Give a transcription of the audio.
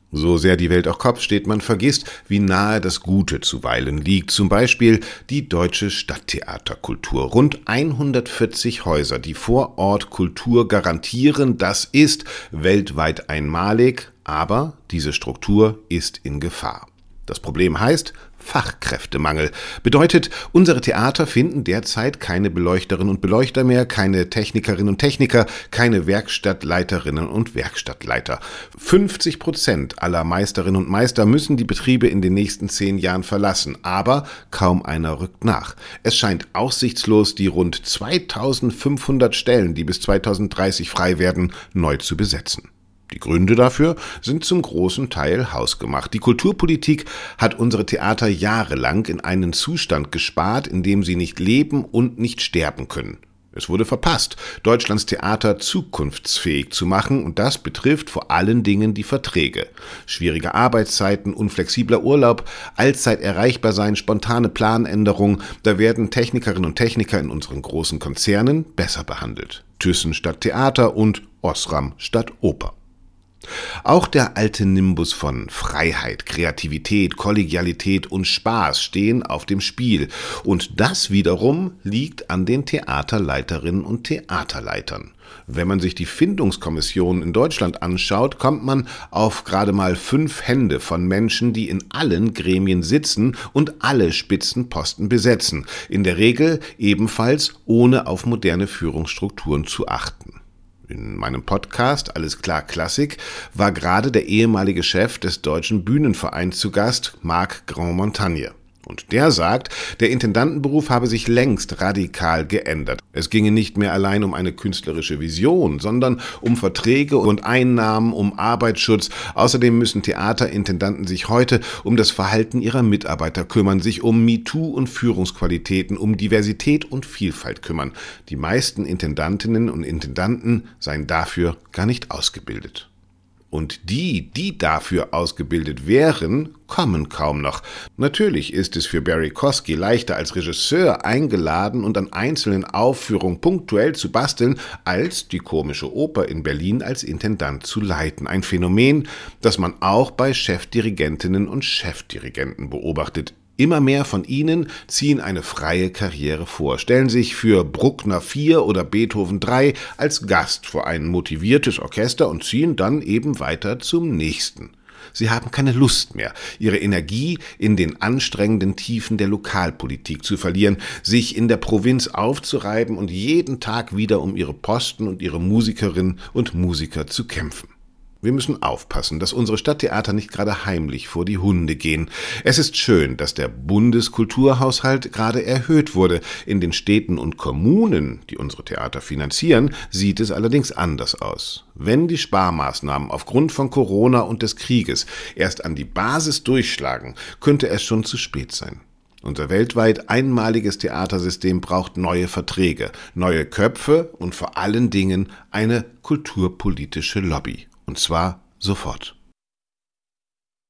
So sehr die Welt auch Kopf steht, man vergisst, wie nahe das Gute zuweilen liegt. Zum Beispiel die deutsche Stadttheaterkultur. Rund 140 Häuser, die vor Ort Kultur garantieren, das ist weltweit einmalig, aber diese Struktur ist in Gefahr. Das Problem heißt Fachkräftemangel. Bedeutet, unsere Theater finden derzeit keine Beleuchterinnen und Beleuchter mehr, keine Technikerinnen und Techniker, keine Werkstattleiterinnen und Werkstattleiter. 50% aller Meisterinnen und Meister müssen die Betriebe in den nächsten 10 Jahren verlassen, aber kaum einer rückt nach. Es scheint aussichtslos, die rund 2500 Stellen, die bis 2030 frei werden, neu zu besetzen. Die Gründe dafür sind zum großen Teil hausgemacht. Die Kulturpolitik hat unsere Theater jahrelang in einen Zustand gespart, in dem sie nicht leben und nicht sterben können. Es wurde verpasst, Deutschlands Theater zukunftsfähig zu machen, und das betrifft vor allen Dingen die Verträge. Schwierige Arbeitszeiten, unflexibler Urlaub, allzeit erreichbar sein, spontane Planänderungen, da werden Technikerinnen und Techniker in unseren großen Konzernen besser behandelt. Thyssen statt Theater und Osram statt Oper. Auch der alte Nimbus von Freiheit, Kreativität, Kollegialität und Spaß stehen auf dem Spiel. Und das wiederum liegt an den Theaterleiterinnen und Theaterleitern. Wenn man sich die Findungskommission in Deutschland anschaut, kommt man auf gerade mal 5 Hände von Menschen, die in allen Gremien sitzen und alle Spitzenposten besetzen. In der Regel ebenfalls ohne auf moderne Führungsstrukturen zu achten. In meinem Podcast Alles klar Klassik war gerade der ehemalige Chef des Deutschen Bühnenvereins zu Gast, Marc Grand-Montagne. Und der sagt, der Intendantenberuf habe sich längst radikal geändert. Es ginge nicht mehr allein um eine künstlerische Vision, sondern um Verträge und Einnahmen, um Arbeitsschutz. Außerdem müssen Theaterintendanten sich heute um das Verhalten ihrer Mitarbeiter kümmern, sich um MeToo und Führungsqualitäten, um Diversität und Vielfalt kümmern. Die meisten Intendantinnen und Intendanten seien dafür gar nicht ausgebildet. Und die dafür ausgebildet wären, kommen kaum noch. Natürlich ist es für Barry Kosky leichter als Regisseur eingeladen und an einzelnen Aufführungen punktuell zu basteln, als die Komische Oper in Berlin als Intendant zu leiten. Ein Phänomen, das man auch bei Chefdirigentinnen und Chefdirigenten beobachtet. Immer mehr von ihnen ziehen eine freie Karriere vor, stellen sich für Bruckner 4 oder Beethoven 3 als Gast vor ein motiviertes Orchester und ziehen dann eben weiter zum nächsten. Sie haben keine Lust mehr, ihre Energie in den anstrengenden Tiefen der Lokalpolitik zu verlieren, sich in der Provinz aufzureiben und jeden Tag wieder um ihre Posten und ihre Musikerinnen und Musiker zu kämpfen. Wir müssen aufpassen, dass unsere Stadttheater nicht gerade heimlich vor die Hunde gehen. Es ist schön, dass der Bundeskulturhaushalt gerade erhöht wurde. In den Städten und Kommunen, die unsere Theater finanzieren, sieht es allerdings anders aus. Wenn die Sparmaßnahmen aufgrund von Corona und des Krieges erst an die Basis durchschlagen, könnte es schon zu spät sein. Unser weltweit einmaliges Theatersystem braucht neue Verträge, neue Köpfe und vor allen Dingen eine kulturpolitische Lobby. Und zwar sofort.